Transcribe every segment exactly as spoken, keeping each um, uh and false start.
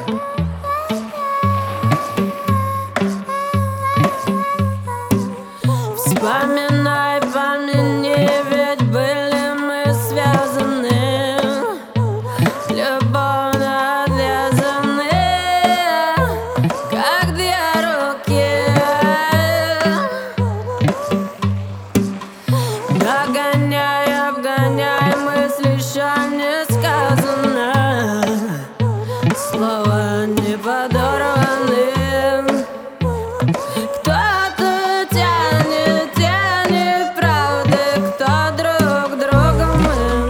Вспоминай по мне, ведь были мы связаны, любовно обвязаны, как две руки. Догоняй, обгоняй мысли, еще не сказано, слова не подорваны. Кто-то тянет, тянет правды, кто друг друга мы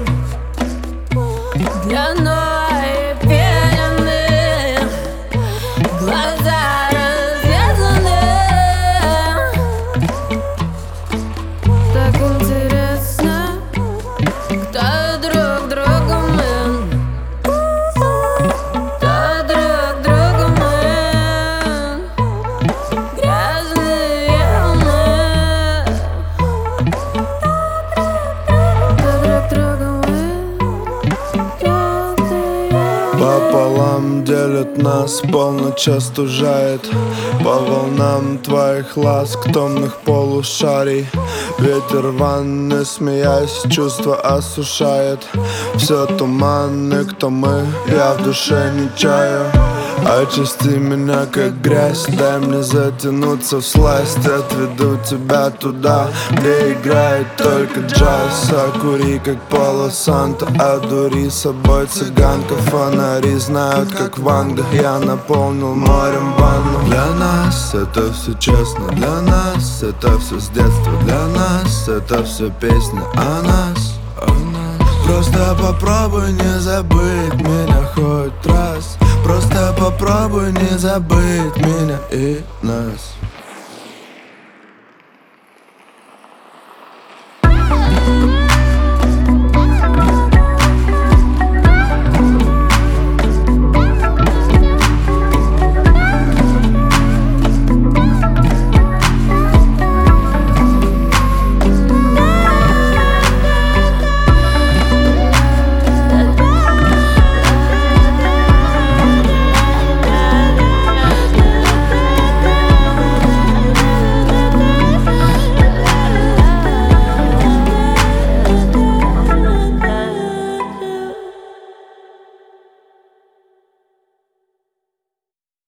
длиной пелены, глаза развязаны. Так интересно, кто друг друга мы, кто друг друга мы, грязные мы, кто друг друга мы, грязные. Пополам делят нас, полночь остужает по волнам твоих ласк, томных полушарий. Ветер в ванны, смеясь, чувства осушает. Все туманны, кто мы, я в душе не чаю. Очисти меня как грязь, дай мне затянуться всласть. Отведу тебя туда, где играет только джаз. Окури как Поло Санто, одури собой цыганка. Фонари знают как Ванга, я наполнил морем ванну. Для нас это все честно, для нас это все с детства. Для нас это все песня о нас, о нас. Просто попробуй не забыть меня хоть раз. Просто попробуй не забыть меня и нас.